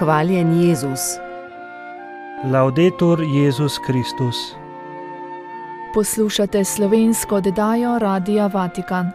Hvaljen Jezus. Laudetur Jezus Kristus. Poslušate slovensko oddajo Radia Vatikan.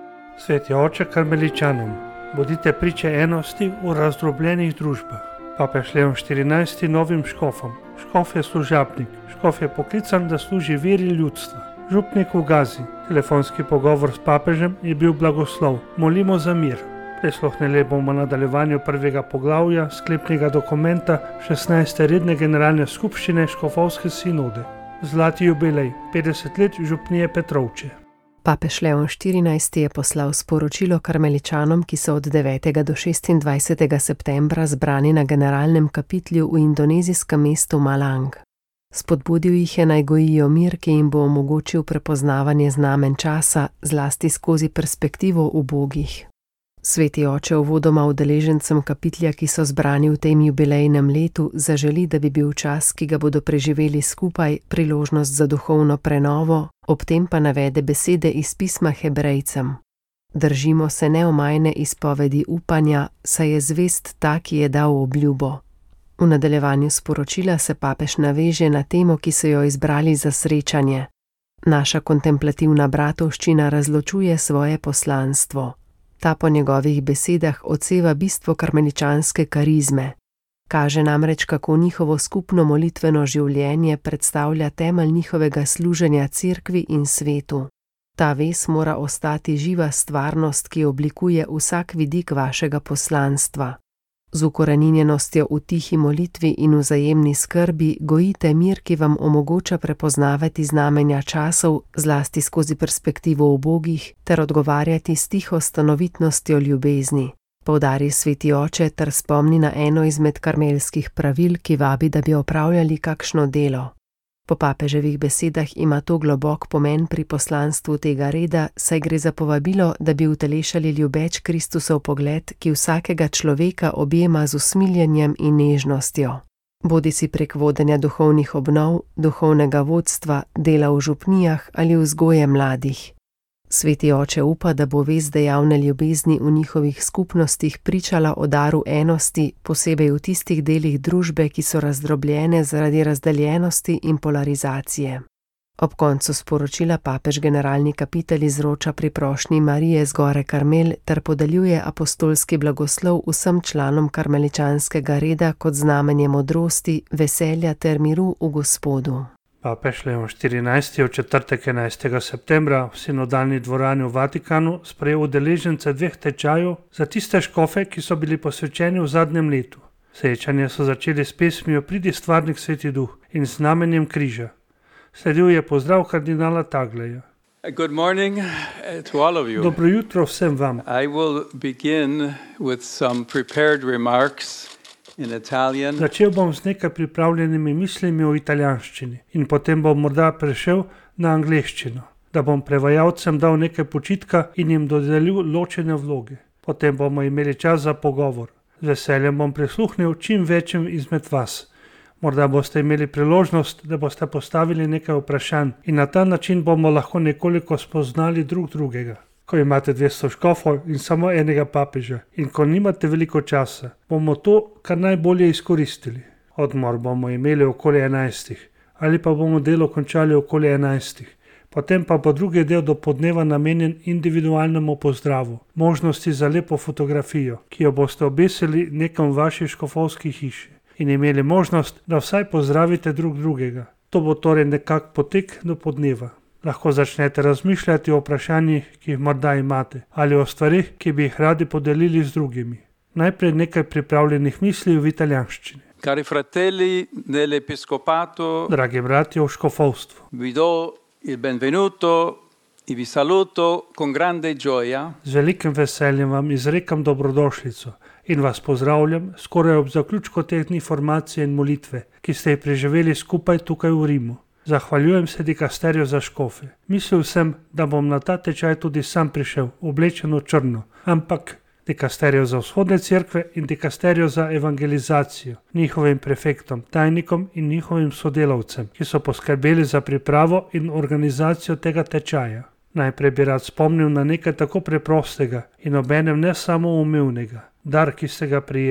Sveti oče karmeličanom, bodite priče enosti v razdrobljenih družbah. Papež Leon XIV novim škofom. Škof je služabnik, škof je poklican, da služi veri ljudstva. Župnik v Gazi. Telefonski pogovor s papežem je bil blagoslov. Molimo za mir. Prisluhnili bomo nadaljevanju prvega poglavja sklepnega dokumenta 16. redne generalne skupščine Škofovske sinode. Zlati jubilej, 50 let župnije Petrovče. Papež Leon XIV je poslal sporočilo karmeličanom, ki so od 9. do 26. septembra zbrani na generalnem kapitlju v indonezijskem mestu Malang. Spodbudil jih je, naj gojijo mir, ki jim bo omogočil prepoznavanje znamen časa, zlasti skozi perspektivo ubogih. Sveti oče uvodoma udeležencem kapitlja, ki so zbrani v tem jubilejnem letu, zaželi, da bi bil čas, ki ga bodo preživeli skupaj, priložnost za duhovno prenovo, ob tem pa navede besede iz pisma Hebrejcem. Držimo se neomajne izpovedi upanja, saj je zvest ta, ki je dal obljubo. V nadaljevanju sporočila se papež naveže na temo, ki so jo izbrali za srečanje. Naša kontemplativna bratovščina razločuje svoje poslanstvo. Ta po njegovih besedah odseva bistvo karmeličanske karizme. Kaže namreč, kako njihovo skupno molitveno življenje predstavlja temelj njihovega služenja cerkvi in svetu. Ta vez mora ostati živa stvarnost, ki oblikuje vsak vidik vašega poslanstva. Z ukoreninjenostjo v tihi molitvi in vzajemni skrbi gojite mir, ki vam omogoča prepoznavati znamenja časov, zlasti skozi perspektivo ubogih, ter odgovarjati s tiho stanovitnostjo ljubezni. Poudari sveti oče ter spomni na eno izmed karmelskih pravil, ki vabi, da bi opravljali kakšno delo. Po papeževih besedah ima to globok pomen pri poslanstvu tega reda, saj gre za povabilo, da bi utelešali ljubeč Kristusov pogled, ki vsakega človeka objema z usmiljenjem in nežnostjo. Bodisi prek vodenja duhovnih obnov, duhovnega vodstva, dela v župnijah ali vzgoje mladih. Sveti oče upa, da bo vez dejavne ljubezni v njihovih skupnostih pričala o daru enosti, posebej v tistih delih družbe, ki so razdrobljene zaradi razdeljenosti in polarizacije. Ob koncu sporočila papež generalni kapitel izroča priprošnji Marije z gore Karmel ter podeljuje apostolski blagoslov vsem članom karmeličanskega reda kot znamenje modrosti, veselja ter miru v Gospodu. Papež Leon XIV je v četrtek 11. septembra v sinodalni dvorani v Vatikanu sprejel udeležence 2 tečajev za tiste škofe, ki so bili posvečeni v zadnjem letu. Srečanje so začeli s pesmijo Pridi stvarnik Sveti Duh in znamenjem križa. Sledil je pozdrav kardinala Tagleja. Good morning to all of you. Dobro jutro vsem vam. I will begin with some prepared remarks in Italian. Začel bom z nekaj pripravljenimi mislimi o italijanščini in potem bom morda prešel na angleščino, da bom prevajalcem dal nekaj počitka in jim dodelil ločene vloge. Potem bomo imeli čas za pogovor. Z veseljem bom prisluhnil čim večjim izmed vas. Morda boste imeli priložnost, da boste postavili nekaj vprašanj in na ta način bomo lahko nekoliko spoznali drug drugega. Ko imate 200 škofov in samo enega papeža in ko nimate veliko časa, bomo to kar najbolje izkoristili. Odmor bomo imeli okoli 11. ali pa bomo delo končali okoli 11. Potem pa bo drugi del dopoldneva namenjen individualnemu pozdravu, možnosti za lepo fotografijo, ki jo boste obesili nekam v vaši škofovski hiši in imeli možnost, da vsaj pozdravite drug drugega. To bo torej nekak potek do podneva. Lahko začnete razmišljati o vprašanjih, ki jih morda imate, ali o stvarih, ki bi jih radi podelili z drugimi. Najprej nekaj pripravljenih misli v italijanščini. Cari fratelli dell'Episcopato, Dragi bratje v škofovstvu, vi do il benvenuto e vi saluto con grande gioia. z velikim veseljem vam izrekam dobrodošlico in vas pozdravljam skoraj ob zaključku te dni formacije in molitve, ki ste jih preživeli skupaj tukaj v Rimu. Zahvaljujem se dikasterju za škofe. Mislil sem, da bom na ta tečaj tudi sam prišel, oblečen v črno, ampak dikasterju za vzhodne cerkve in dikasterju za evangelizacijo, njihovim prefektom, tajnikom in njihovim sodelavcem, ki so poskrbeli za pripravo in organizacijo tega tečaja. Najprej bi rad spomnil na nekaj tako preprostega in obenem ne samoumevnega, dar, ki ste ga prijeli.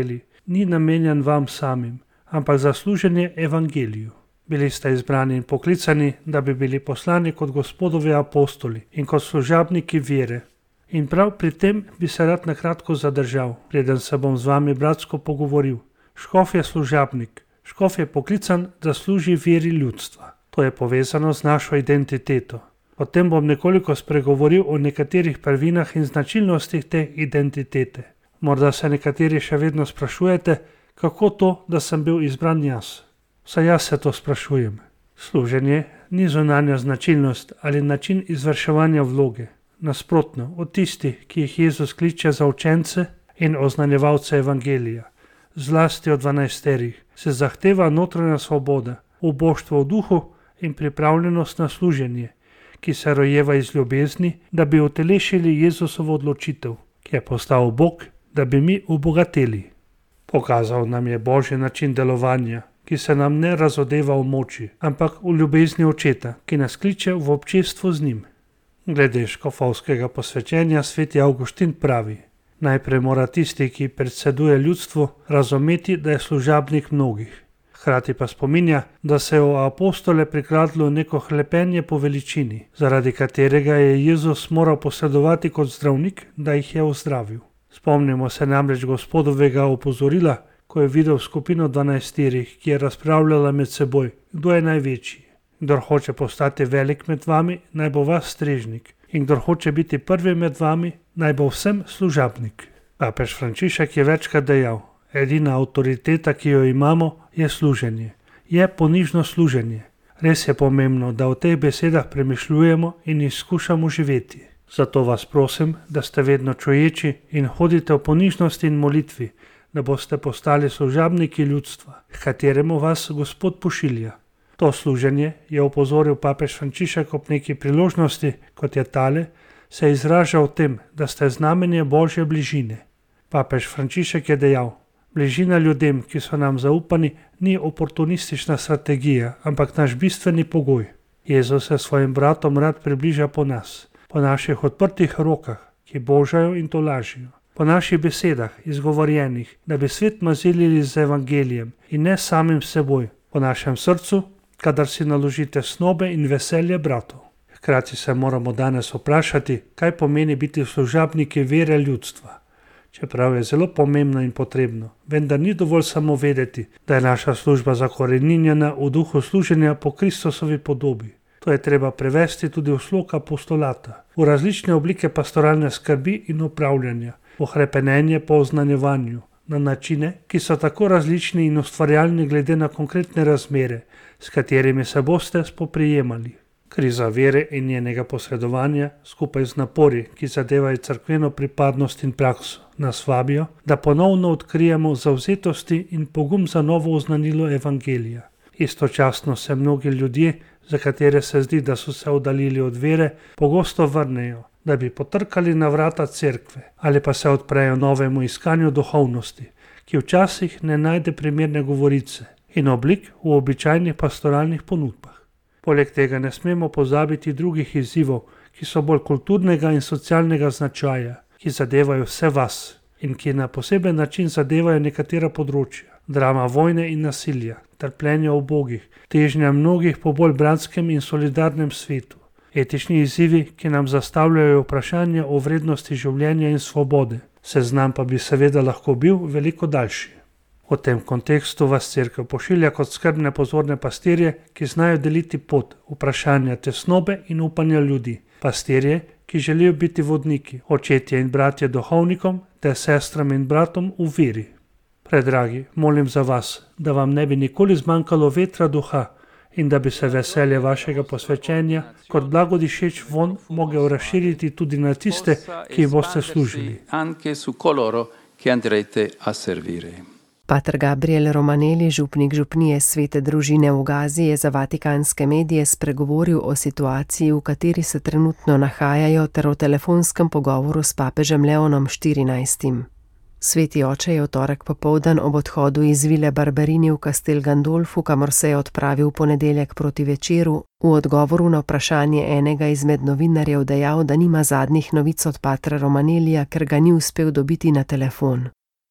ni namenjen vam samim, ampak za služenje evangeliju. Bili ste izbrani in poklicani, da bi bili poslani kot Gospodovi apostoli in kot služabniki vere. In prav pri tem bi se rad na kratko zadržal, preden se bom z vami bratsko pogovoril. Škof je služabnik, škof je poklican, da služi veri ljudstva. To je povezano z našo identiteto. Potem bom nekoliko spregovoril o nekaterih prvinah in značilnostih te identitete. Morda se nekateri še vedno sprašujete, kako to, da sem bil izbran jaz. Saj jaz se to sprašujem. Služenje ni zunanja značilnost ali način izvrševanja vloge. Nasprotno, od tistih, ki jih Jezus kliče za učence in oznanjevalce evangelija, zlasti od 12, se zahteva notranja svoboda, uboštvo v duhu in pripravljenost na služenje, ki se rojeva iz ljubezni, da bi utelešili Jezusovo odločitev, ki je postal Bog, da bi mi obogateli. Pokazal nam je Božji način delovanja, ki se nam ne razodeva v moči, ampak v ljubezni očeta, ki nas kliče v občestvo z njim. Glede škofovskega posvečenja sveti Avguštin pravi: najprej mora tisti, ki predseduje ljudstvu, razumeti, da je služabnik mnogih. Hkrati pa spominja, da se je v apostole prikradlo neko hlepenje po veličini, zaradi katerega je Jezus moral posredovati kot zdravnik, da jih je ozdravil. Spomnimo se namreč Gospodovega opozorila, ko je videl skupino 12, ki je razpravljala med seboj, kdo je največji. Kdor hoče postati velik med vami, naj bo vas strežnik, in kdor hoče biti prvi med vami, naj bo vsem služabnik. Papež Frančišek je večkrat dejal: edina avtoriteta, ki jo imamo, je služenje. Je ponižno služenje. Res je pomembno, da o teh besedah premišljujemo in jih skušamo živeti. Zato vas prosim, da ste vedno čuječi in hodite v ponižnosti in molitvi, da boste postali služabniki ljudstva, k kateremu vas Gospod pošilja. To služenje, je opozoril papež Frančišek ob neki priložnosti, kot je tale, se izraža v tem, da ste znamenje Božje bližine. Papež Frančišek je dejal: bližina ljudem, ki so nam zaupani, ni oportunistična strategija, ampak naš bistveni pogoj. Jezus se svojim bratom rad približa po nas, po naših odprtih rokah, ki božajo in tolažijo, po naših besedah, izgovorjenih, da bi svet mazilili z evangelijem in ne samim seboj, po našem srcu, kadar si naložite snobe in veselje bratov. Hkrati se moramo danes vprašati, kaj pomeni biti služabniki vere ljudstva. Čeprav je zelo pomembno in potrebno, vendar ni dovolj samo vedeti, da je naša služba zakoreninjena v duhu služenja po Kristusovi podobi. To je treba prevesti tudi v slog apostolata, v različne oblike pastoralne skrbi in upravljanja, v hrepenenje po oznanjevanju, na načine, ki so tako različni in ustvarjalni glede na konkretne razmere, s katerimi se boste spoprijemali. Kriza vere in njenega posredovanja, skupaj z napori, ki zadevajo cerkveno pripadnost in prakso, nas vabijo, da ponovno odkrijemo zavzetosti in pogum za novo oznanilo evangelija. Istočasno se mnogi ljudje, za katere se zdi, da so se oddaljili od vere, pogosto vrnejo, da bi potrkali na vrata cerkve ali pa se odprejo novemu iskanju duhovnosti, ki včasih ne najde primerne govorice in oblik v običajnih pastoralnih ponudbah. Poleg tega ne smemo pozabiti drugih izzivov, ki so bolj kulturnega in socialnega značaja, ki zadevajo vse vas in ki na poseben način zadevajo nekatera področja. Drama vojne in nasilja, trpljenja ubogih, težnja mnogih po bolj bratskem in solidarnem svetu. Etični izzivi, ki nam zastavljajo vprašanja o vrednosti življenja in svobode. Seznam pa bi seveda lahko bil veliko daljši. V tem kontekstu vas cerkev pošilja kot skrbne pozorne pastirje, ki znajo deliti pot, vprašanja tesnobe in upanja ljudi. Pastirje, ki želijo biti vodniki, očetje in bratje duhovnikom ter sestram in bratom v veri. Predragi, molim za vas, da vam ne bi nikoli zmanjkalo vetra duha in da bi se veselje vašega posvečenja kot blagodišeč von mogel razširiti tudi na tiste, ki jim boste služili. Pater Gabriel Romanelli, župnik župnije Svete družine v Gazi, je za vatikanske medije spregovoril o situaciji, v kateri se trenutno nahajajo, ter o telefonskem pogovoru s papežem Leonom XIV. Sveti oče je v torek popoldan ob odhodu iz vile Barberini v Castel Gandolfu, kamor se je odpravil v ponedeljek proti večeru, v odgovoru na vprašanje enega izmed novinarjev dejal, da nima zadnjih novic od patra Romanellija, ker ga ni uspel dobiti na telefon.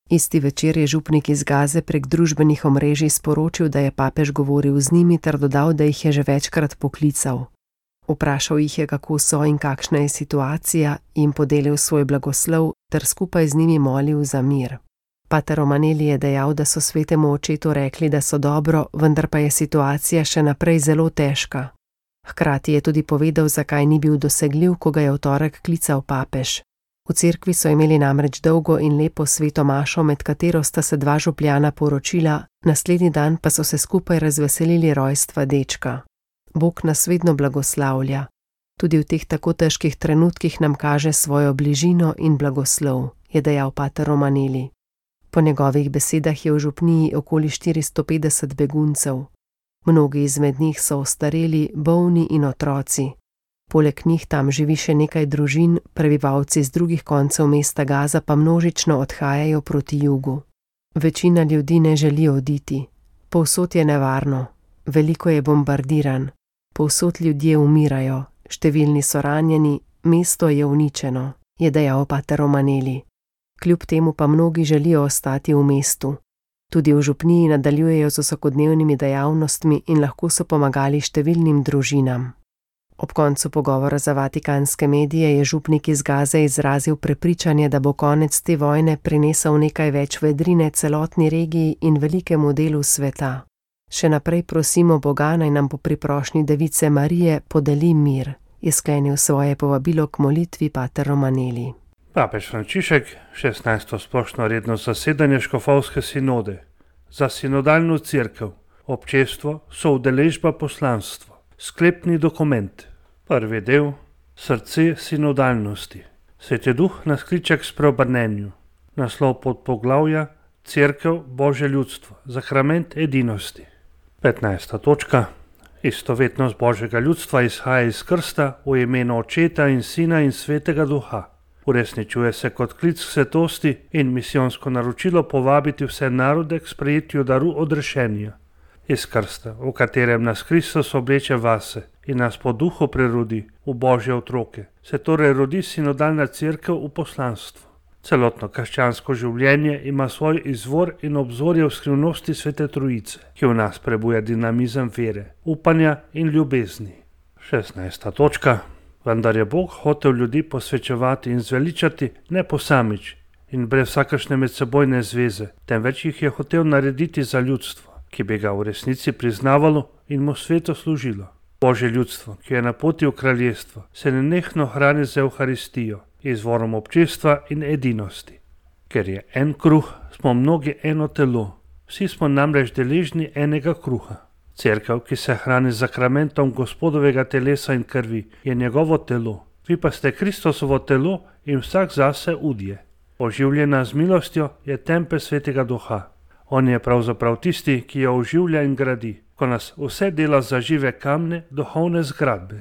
Isti večer je župnik iz Gaze prek družbenih omrežij sporočil, da je papež govoril z njimi ter dodal, da jih je že večkrat poklical. Vprašal jih je, kako so in kakšna je situacija, jim podelil svoj blagoslov ter skupaj z njimi molil za mir. Pater Romanelli je dejal, da so svetemu očetu rekli, da so dobro, vendar pa je situacija še naprej zelo težka. Hkrati je tudi povedal, zakaj ni bil dosegljiv, ko ga je v torek klical papež. V cerkvi so imeli namreč dolgo in lepo sveto mašo, med katero sta se dva župljana poročila, naslednji dan pa so se skupaj razveselili rojstva dečka. Bog nas vedno blagoslavlja. Tudi v teh tako težkih trenutkih nam kaže svojo bližino in blagoslov, je dejal pater Romanelli. Po njegovih besedah je v župniji okoli 450 beguncev. Mnogi izmed njih so ostareli, bolni in otroci. Poleg njih tam živi še nekaj družin, prebivalci z drugih koncev mesta Gaza pa množično odhajajo proti jugu. Večina ljudi ne želi oditi. Povsod je nevarno. Veliko je bombardiran. Povsod ljudje umirajo. Številni so ranjeni, mesto je uničeno, je dejal pater Romanelli. Kljub temu pa mnogi želijo ostati v mestu. Tudi v župniji nadaljujejo z vsakodnevnimi dejavnostmi in lahko so pomagali številnim družinam. Ob koncu pogovora za vatikanske medije je župnik iz Gaze izrazil prepričanje, da bo konec te vojne prinesel nekaj več vedrine celotni regiji in velikemu delu sveta. Še naprej prosimo Boga, naj nam po priprošnji Device Marije podeli mir, je sklenil svoje povabilo k molitvi pater Romanelli. Papež Frančišek, 16. splošno redno zasedanje škofovske sinode, za sinodalno cerkev, občestvo, soudeležba, poslanstvo, sklepni dokument, prvi del, srce sinodalnosti. Sveti Duh nas kliče k spreobrnenju, naslov podpoglavja, cerkev, Božje ljudstvo, sakrament edinosti. 15. točka, istovetnost Božjega ljudstva izhaja iz krsta v imenu Očeta in Sina in Svetega Duha. Uresničuje se kot klic k svetosti in misijonsko naročilo povabiti vse narode k sprejetju daru odrešenja. Iz krsta, v katerem nas Kristus obleče vase in nas po duhu prerodi v Božje otroke, se torej rodi sinodalna cerkev v poslanstvu. Celotno krščansko življenje ima svoj izvor in obzorje v skrivnosti Svete Trojice, ki v nas prebuja dinamizem vere, upanja in ljubezni. 16. točka. Vendar je Bog hotel ljudi posvečevati in zveličati ne posamič in brez vsakršne medsebojne zveze, temveč jih je hotel narediti za ljudstvo, ki bi ga v resnici priznavalo in mu sveto služilo. Božje ljudstvo, ki je na poti v kraljestvo, se nenehno hrani z Evharistijo, izvorom občestva in edinosti. Ker je en kruh, smo mnogi eno telo, vsi smo namreč deležni enega kruha. Cerkev, ki se hrani z sakramentom Gospodovega telesa in krvi, je njegovo telo, vi pa ste Kristusovo telo in vsak zase udje. Oživljena z milostjo je tempelj Svetega Duha. On je pravzaprav tisti, ki jo oživlja in gradi, ko nas vse dela za žive kamne duhovne zgradbe.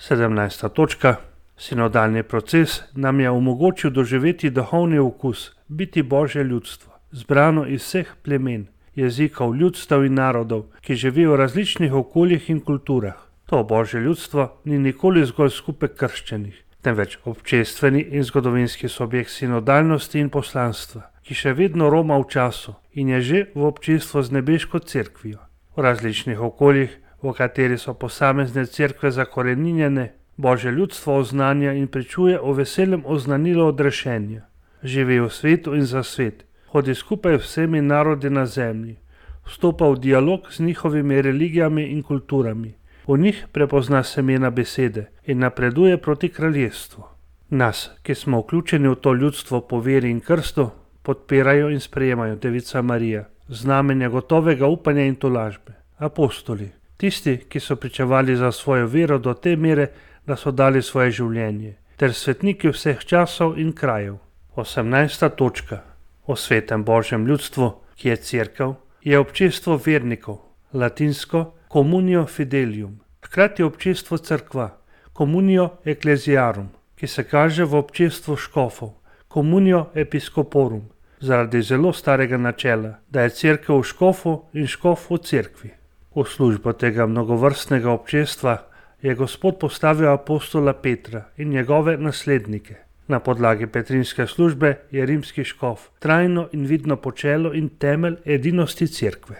17. točka. Sinodalni proces nam je omogočil doživeti duhovni okus, biti Božje ljudstvo, zbrano iz vseh plemen, jezikov, ljudstev in narodov, ki živijo v različnih okoljih in kulturah. To Božje ljudstvo ni nikoli zgolj skupek krščenih, temveč občestveni in zgodovinski subjekt sinodalnosti in poslanstva, ki še vedno roma v času in je že v občestvu z nebeško cerkvijo. V različnih okoljih, v kateri so posamezne cerkve zakoreninjene, Božje ljudstvo oznanja in pričuje o veselem oznanilu odrešenja. Živi v svetu in za svet, hodi skupaj vsemi narodi na zemlji, vstopa v dialog z njihovimi religijami in kulturami. V njih prepozna semena besede in napreduje proti kraljestvu. Nas, ki smo vključeni v to ljudstvo po veri in krstu, podpirajo in sprejemajo Devica Marija, znamenja gotovega upanja in tolažbe, apostoli, tisti, ki so pričevali za svojo vero do te mere, da so dali svoje življenje, ter svetniki vseh časov in krajev. 18. točka. O svetem Božjem ljudstvu, ki je cerkev, je občestvo vernikov, latinsko communio fidelium, hkrati občestvo cerkva, communio ecclesiarum, ki se kaže v občestvu škofov, communio episcoporum, zaradi zelo starega načela, da je cerkev v škofu in škof v cerkvi. V službo tega mnogovrstnega občestva je Gospod postavil apostola Petra in njegove naslednike. Na podlagi petrinske službe je rimski škof trajno in vidno počelo in temelj edinosti cerkve.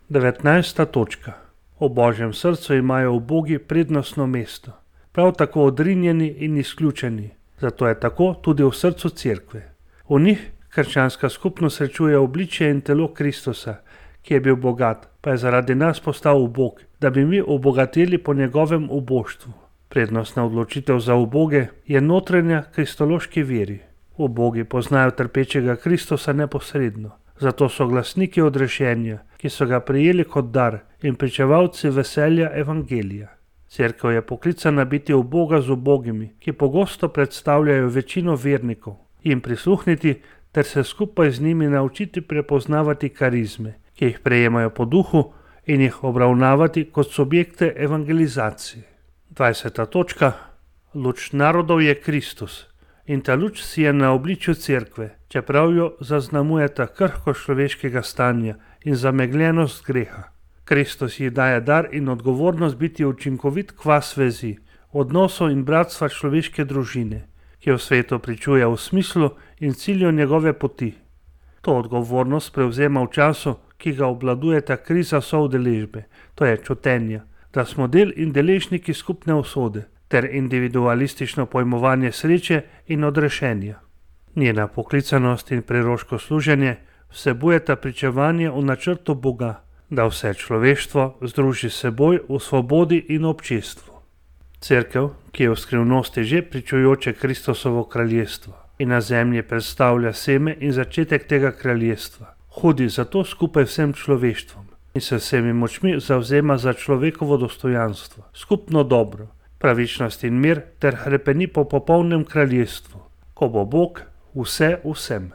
19. točka. V Božjem srcu imajo ubogi prednostno mesto, prav tako odrinjeni in izključeni, zato je tako tudi v srcu cerkve. V njih krščanska skupnost srečuje obličje in telo Kristusa, ki je bil bogat, pa je zaradi nas postal ubog, da bi mi obogateli po njegovem uboštvu. Prednostna odločitev za uboge je notranja kristološki veri. Ubogi poznajo trpečega Kristusa neposredno, zato so glasniki odrešenja, ki so ga prejeli kot dar in pričevalci veselja evangelija. Cerkev je poklicana biti uboga z ubogimi, ki pogosto predstavljajo večino vernikov, jim prisluhniti ter se skupaj z njimi naučiti prepoznavati karizme, ki jih prejemajo po duhu, in jih obravnavati kot subjekte evangelizacije. 20. točka. Luč narodov je Kristus in ta luč si je na obličju cerkve, čeprav jo zaznamujeta krhkost človeškega stanja in zamegljenost greha. Kristus ji daje dar in odgovornost biti učinkovit kvas vezi, odnosov in bratstva človeške družine, ki v svetu pričuje v smislu in cilju njegove poti. To odgovornost prevzema v času, ki ga obvladujeta kriza soudeležbe, to je čutenja, da smo del in deležniki skupne usode, ter individualistično pojmovanje sreče in odrešenja. Njena poklicanost in preroško služenje vsebujeta pričevanje o načrtu Boga, da vse človeštvo združi s seboj v svobodi in občestvu. Cerkev, ki je v skrivnosti že pričujoče Kristusovo kraljestvo in na zemlji predstavlja seme in začetek tega kraljestva, hodi zato skupaj vsem človeštvom in se vsemi močmi zavzema za človekovo dostojanstvo, skupno dobro, pravičnost in mir ter hrepeni po popolnem kraljestvu, ko bo Bog vse vsem.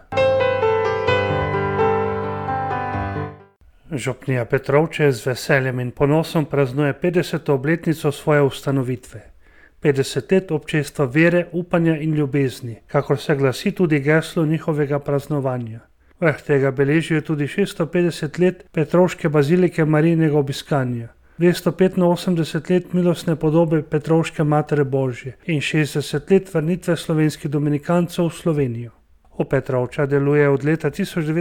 Župnija Petrovče z veseljem in ponosom praznuje 50. obletnico svoje ustanovitve. 50 let občestva vere, upanja in ljubezni, kakor se glasi tudi geslo njihovega praznovanja. Vrh tega beležijo tudi 650 let Petrovške bazilike Marijinega obiskanja, 285 let milostne podobe Petrovške Matere Božje in 60 let vrnitve slovenskih dominikancev v Slovenijo. V Petrovča deluje od leta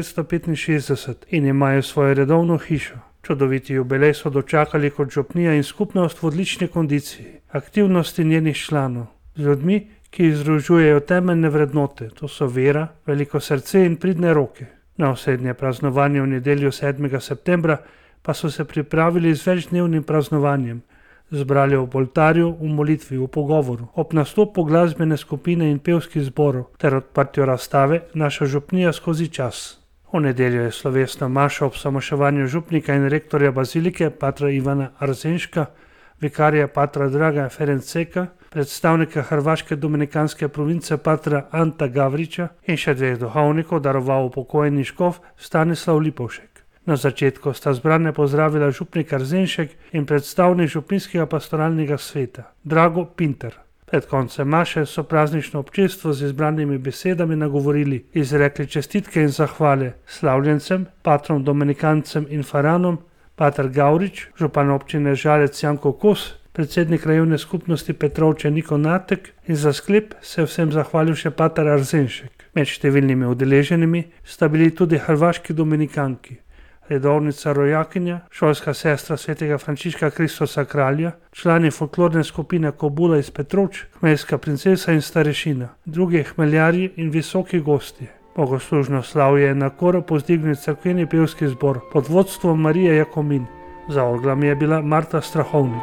1965 in imajo svojo redovno hišo. Čudoviti jubilej so dočakali kot župnija in skupnost v odlični kondiciji, aktivnosti njenih članov, z ljudmi, ki združujejo temeljne vrednote, to so vera, veliko srce in pridne roke. Na osrednje praznovanje v nedeljo 7. septembra pa so se pripravili z večdnevnim praznovanjem, zbrali ob oltarju, v molitvi, v pogovoru, ob nastopu glasbene skupine in pevskih zborov ter odprtju razstave Naša župnija skozi čas. V nedeljo je slovesna maša ob samoševanju župnika in rektorja bazilike patra Ivana Arzenška, vikarija patra Draga Ferenceka, predstavnika hrvaške dominikanske province patra Anta Gavriča in še dveh duhovnikov daroval upokojeni škof Stanislav Lipovšek. Na začetku sta zbrane pozdravila župnik Arzenšek in predstavnik župnijskega pastoralnega sveta Drago Pinter. Pred koncem maše so praznično občestvo z izbranimi besedami nagovorili, izrekli čestitke in zahvale slavljencem, patrom dominikancem in faranom, pater Gavrič, župan občine Žalec Janko Kos, predsednik krajevne skupnosti Petrovče Niko Natek in za sklep se vsem zahvalil še pater Arzenšek. Med številnimi udeleženimi sta bili tudi hrvaški dominikanki, redovnica rojakinja, šolska sestra svetega Frančiška Kristusa kralja, člani folklorne skupine Kobula iz Petrovč, hmeljska princesa in starešina, drugi hmeljarji in visoki gostje. Bogoslužno slavje je na koro povzdignil cerkveni pevski zbor pod vodstvom Marije Jakomin. Za orglami je bila Marta Strahovnik.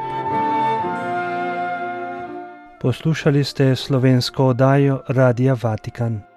Poslušali ste slovensko oddajo Radia Vatikan.